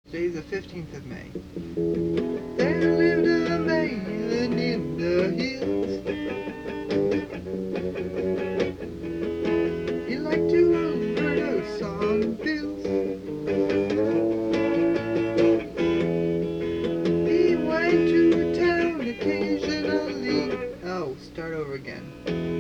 Today's the 15th of May. There lived a man in the hills. He liked to overdose on pills. He went to town occasionally. Oh, start over again.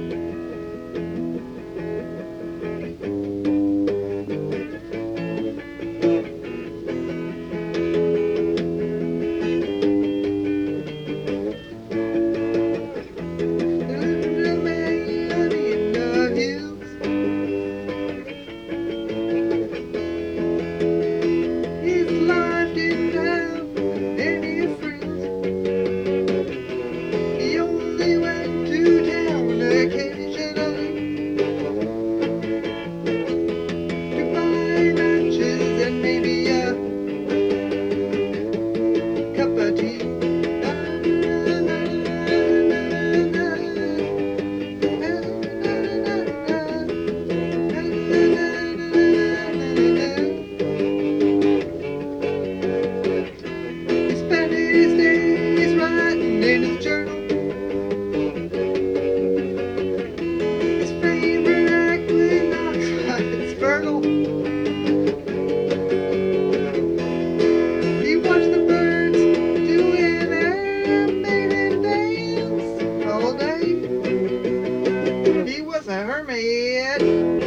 He was a hermit.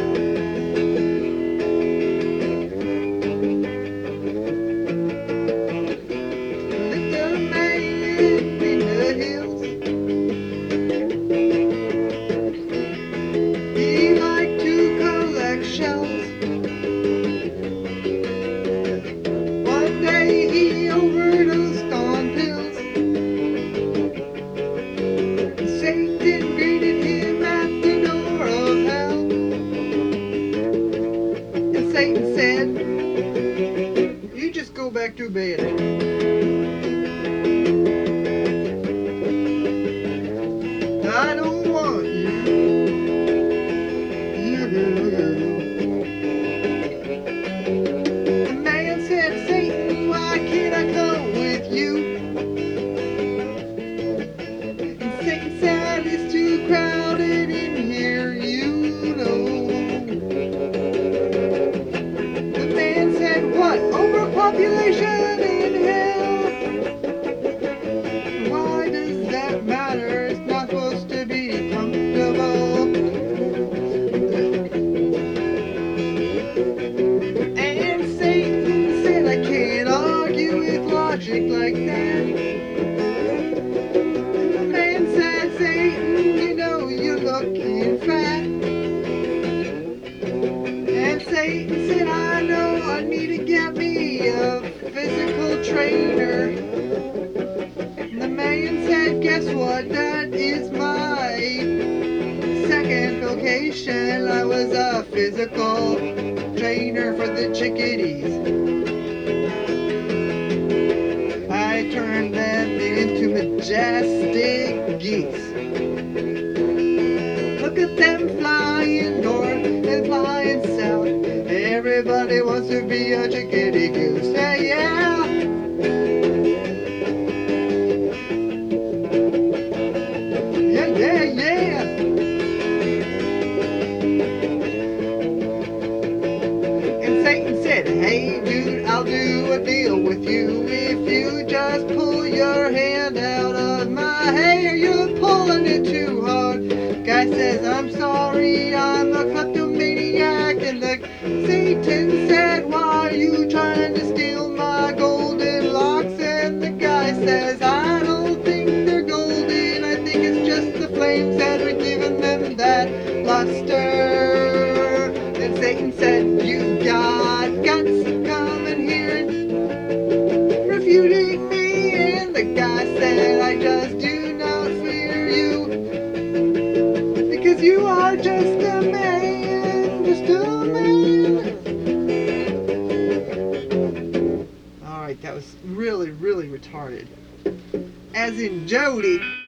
Little man in the hills. He liked to collect shells. One day he overdosed on pills. Satan greeted him at the door of hell. And Satan said, "You just go back to bed. I don't want you." The man said, "Satan, why can't I come with you?" And Satan said, "It's too crowded in here, you know." The man said, "What? Overpopulation in hell? Why does that matter? It's not supposed to be comfortable." And Satan said, "I can't argue with logic like that." And the man said, "Satan, you know you're looking fat." And Satan said, "I know, I need to get me a physical trainer." And the man said, "Guess what? That is my second vocation. I was a physical trainer for the chickadees. I turned them into majestic geese. Look at them flying north and flying south. Everybody wants to be a chickadee goose. Yeah, yeah." Yeah, yeah, yeah. And Satan said, "Hey dude, I'll do a deal with you if you just pull your hand out of my hair. You're pulling it too hard." Guy says, "I'm sorry, I'm a kleptomaniac." And the Satan said, "Why are you trying to steal my golden locks?" And the guy says, "I don't think they're golden. I think it's just the flames that are giving them that luster." And Satan said, "You got guts, come in here refuting me." And the guy said, "I just do not fear you, because you are just a man, just a man." Alright, that was really, really retarded. As in Jody.